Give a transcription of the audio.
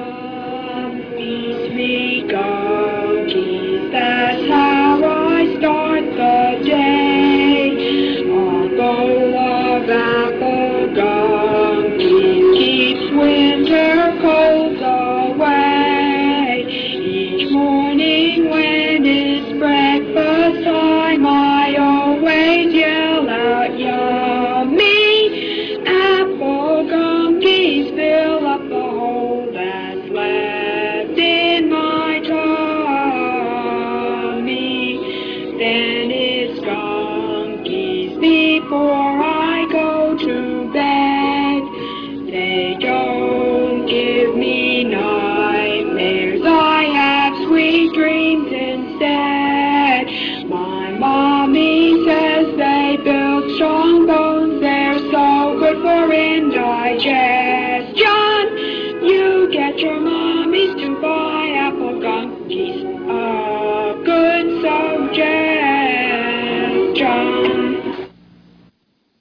Beats me gonkies, that's how I start the day. A bowl of apple gonkies keeps winter colds away. Each morning when it's breakfast time, I always yell out, yummy! Apple gonkies fill up the hole that's left in my tummy. Then it's gonkies before I go to bed. They don't give me nightmares, I have sweet dreams instead. My mommy says they build strong bones, they're so good for indigestion. You get your mommies to buy apple gonkies, a good suggestion.